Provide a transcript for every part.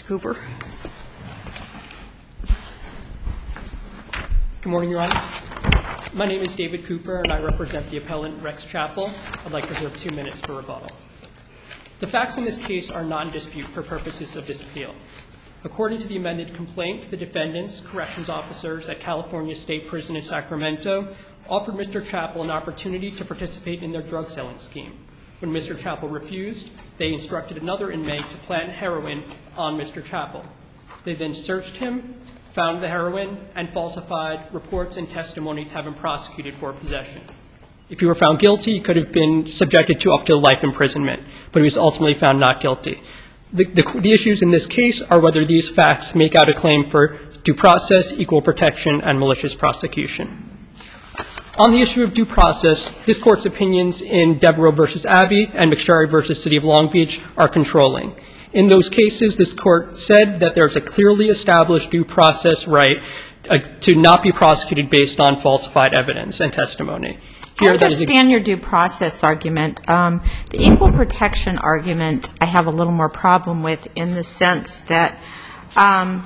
Mr. Cooper. Good morning, Your Honor. My name is David Cooper, and I represent the appellant Rex Chappell. I'd like to reserve 2 minutes for rebuttal. The facts in this case are not in dispute for purposes of this appeal. According to the amended complaint, the defendants, corrections officers at California State Prison in Sacramento, offered Mr. Chappell an opportunity to participate in their drug selling scheme. When Mr. Chappell refused, they instructed another inmate to plant heroin on Mr. Chappell. They then searched him, found the heroin, and falsified reports and testimony to have him prosecuted for possession. If he were found guilty, he could have been subjected to up to life imprisonment, but he was ultimately found not guilty. The issues in this case are whether these facts make out a claim for due process, equal protection, and malicious prosecution. On the issue of due process, this Court's opinions in Devereaux v. Abbey and McSherry v. City of Long Beach are controlling. In those cases, this Court said that there's a clearly established due process right to not be prosecuted based on falsified evidence and testimony. I understand your due process argument. The equal protection argument I have a little more problem with in the sense that I'm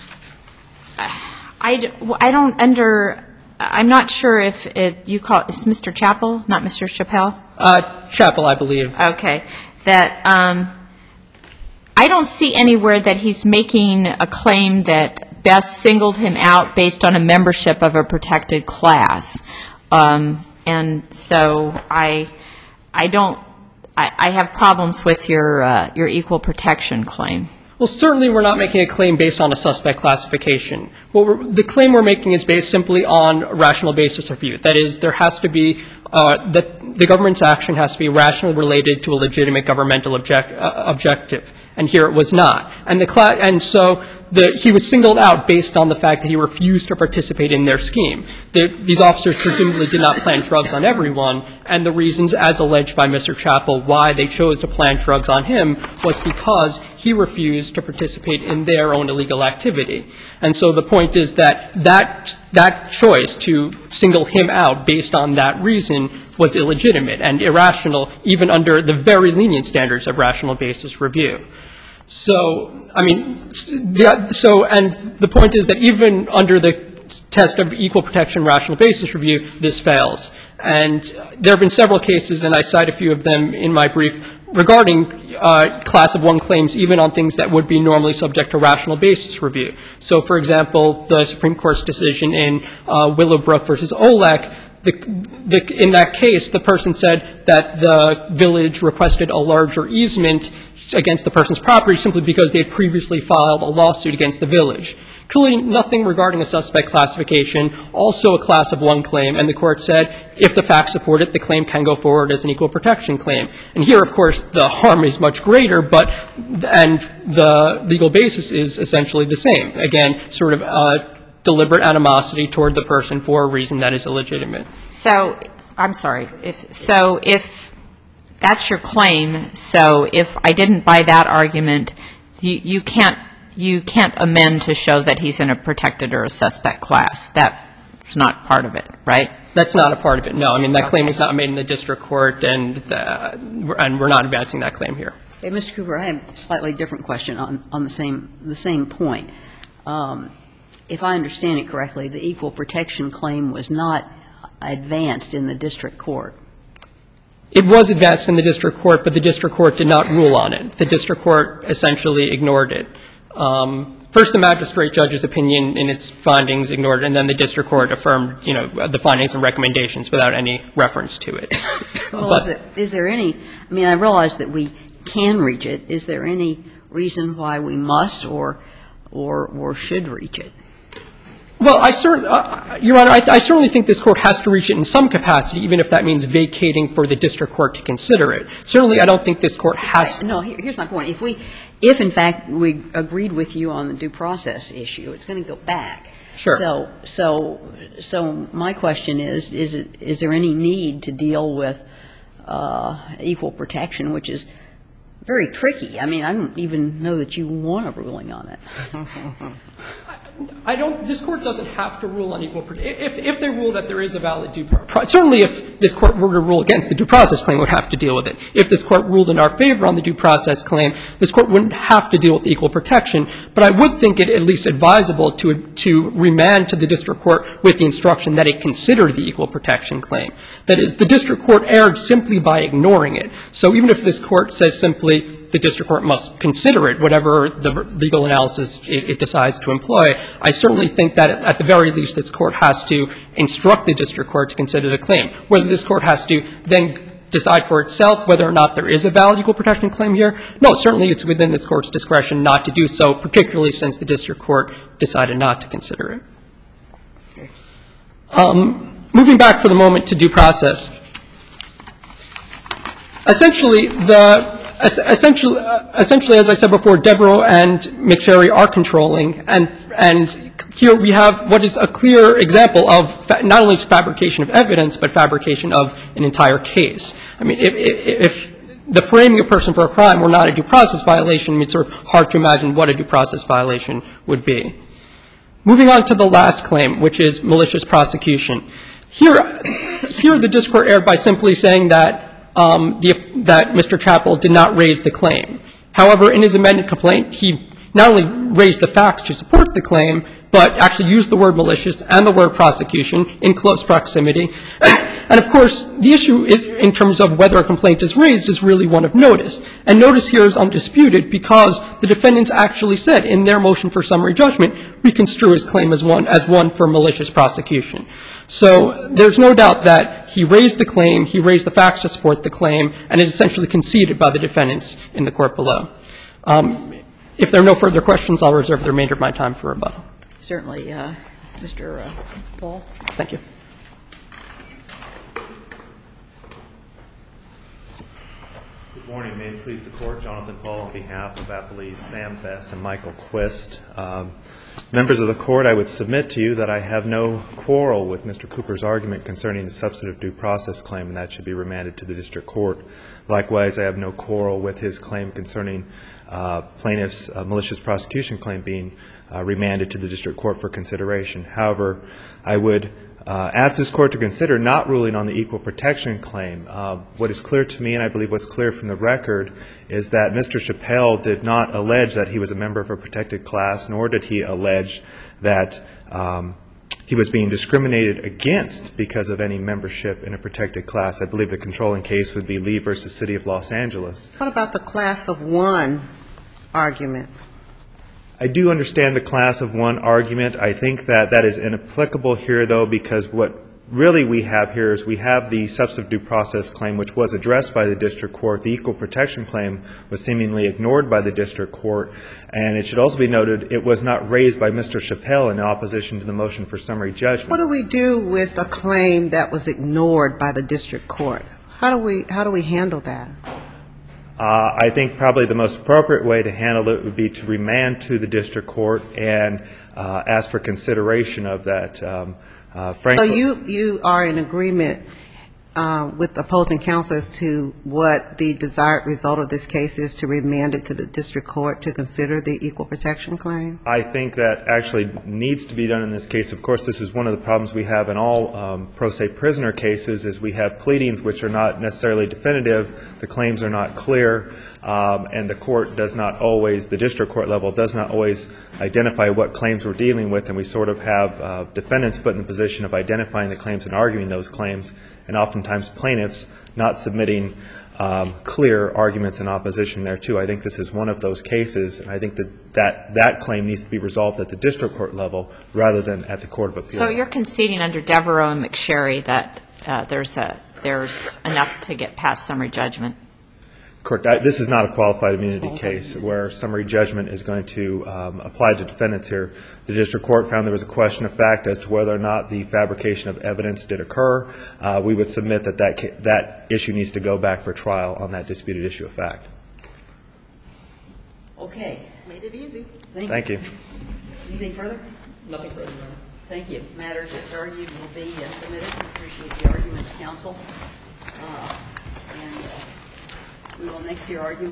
not sure if you call it, is Mr. Chappell, not Mr. Chappell? Chappell, I believe. Okay. That I don't see anywhere that he's making a claim that Best singled him out based on a membership of a protected class. And so I have problems with your equal protection claim. Well, certainly we're not making a claim based on a suspect classification. The claim we're making is based simply on a rational basis review. That is, there has to be that the government's action has to be rationally related to a legitimate governmental objective, and here it was not. And so he was singled out based on the fact that he refused to participate in their scheme. These officers presumably did not plant drugs on everyone, and the reasons, as alleged by Mr. Chappell, why they chose to plant drugs on him was because he refused to participate in their own illegal activity. And so the point is that that choice to single him out based on that reason was illegitimate and irrational, even under the very lenient standards of rational basis review. So, I mean, and the point is that even under the test of equal protection rational basis review, this fails. And there have been several cases, and I cite a few of them in my brief, regarding class of one claims, even on things that would be normally subject to rational basis review. So, for example, the Supreme Court's decision in Willowbrook versus Olek, in that case, the person said that the village requested a larger easement against the person's property simply because they had previously filed a lawsuit against the village. Clearly nothing regarding a suspect classification, also a class of one claim, and the Court said if the facts support it, the claim can go forward as an equal protection claim. And here, of course, the harm is much greater, and the legal basis is essentially the same. Again, sort of deliberate animosity toward the person for a reason that is illegitimate. So, I'm sorry. If that's your claim, so if I didn't buy that argument, you can't amend to show that he's in a protected or a suspect class. That's not part of it, right? That's not a part of it, no. I mean, that claim was not made in the district court, and we're not advancing that claim here. Hey, Mr. Cooper, I have a slightly different question on the same point. If I understand it correctly, the equal protection claim was not advanced in the district court. It was advanced in the district court, but the district court did not rule on it. The district court essentially ignored it. First, the magistrate judge's opinion in its findings ignored it, and then the district court affirmed, the findings and recommendations without any reference to it. Well, is there any – I mean, I realize that we can reach it. Is there any reason why we must or should reach it? Well, Your Honor, I certainly think this Court has to reach it in some capacity, even if that means vacating for the district court to consider it. Certainly, I don't think this Court has to. No, here's my point. If in fact we agreed with you on the due process issue, it's going to go back. Sure. So my question is there any need to deal with equal protection, which is very tricky? I mean, I don't even know that you want a ruling on it. this Court doesn't have to rule on equal protection. If they rule that there is a valid due process, certainly if this Court were to rule against the due process claim, it would have to deal with it. If this Court ruled in our favor on the due process claim, this Court wouldn't have to deal with equal protection. But I would think it at least advisable to remand to the district court with the instruction that it consider the equal protection claim. That is, the district court erred simply by ignoring it. So even if this Court says simply the district court must consider it, whatever the legal analysis it decides to employ, I certainly think that at the very least this Court has to instruct the district court to consider the claim. Whether this Court has to then decide for itself whether or not there is a valid equal protection claim here, no, certainly it's within this Court's discretion not to do so, particularly since the district court decided not to consider it. Moving back for the moment to due process, essentially, as I said before, Devereaux and McSherry are controlling, and here we have what is a clear example of not only fabrication of evidence, but fabrication of an entire case. I mean, if the framing a person for a crime were not a due process violation, it's sort of hard to imagine what a due process violation would be. Moving on to the last claim, which is malicious prosecution. Here the district court erred by simply saying that that Mr. Chappell did not raise the claim. However, in his amended complaint, he not only raised the facts to support the claim, but actually used the word malicious and the word prosecution in close proximity. And, of course, the issue is, in terms of whether a complaint is raised, is really one of notice. And notice here is undisputed because the defendants actually said in their motion for summary judgment, we construe his claim as one for malicious prosecution. So there's no doubt that he raised the claim, he raised the facts to support the claim, and is essentially conceded by the defendants in the court below. If there are no further questions, I'll reserve the remainder of my time for rebuttal. Certainly. Mr. Paul. Thank you. Good morning. May it please the Court. Jonathan Paul on behalf of Appellees Sam Best and Michael Quist. Members of the Court, I would submit to you that I have no quarrel with Mr. Cooper's argument concerning the substantive due process claim, and that should be remanded to the district court. Likewise, I have no quarrel with his claim concerning plaintiff's malicious prosecution claim being remanded to the district court for consideration. However, I would ask this Court to consider not ruling on the equal protection claim. What is clear to me, and I believe what's clear from the record, is that Mr. Chappell did not allege that he was a member of a protected class, nor did he allege that he was being discriminated against because of any membership in a protected class. I believe the controlling case would be Lee v. City of Los Angeles. What about the class of one argument? I do understand the class of one argument. I think that that is inapplicable here, though, because what really we have here is we have the substantive due process claim, which was addressed by the district court. The equal protection claim was seemingly ignored by the district court. And it should also be noted it was not raised by Mr. Chappell in opposition to the motion for summary judgment. What do we do with a claim that was ignored by the district court? How do we handle that? I think probably the most appropriate way to handle it would be to remand to the district court and ask for consideration of that. So you are in agreement with opposing counsel as to what the desired result of this case is, to remand it to the district court to consider the equal protection claim? I think that actually needs to be done in this case. Of course, this is one of the problems we have in all pro se prisoner cases, is we have pleadings which are not necessarily definitive, the claims are not clear, and the court does not always, the district court level does not always identify what claims we're dealing with, and we sort of have defendants put in the position of identifying the claims and arguing those claims, and oftentimes plaintiffs not submitting clear arguments in opposition thereto. I think this is one of those cases, and I think that claim needs to be resolved at the district court level rather than at the court of appeals. So you're conceding under Devereaux and McSherry that there's enough to get past summary judgment? Correct. This is not a qualified immunity case where summary judgment is going to apply to defendants here. The district court found there was a question of fact as to whether or not the fabrication of evidence did occur. We would submit that that issue needs to go back for trial on that disputed issue of fact. Okay. Made it easy. Thank you. Anything further? Nothing further. Thank you. The matter just argued will be submitted. We appreciate the argument, counsel. And we will next hear argument.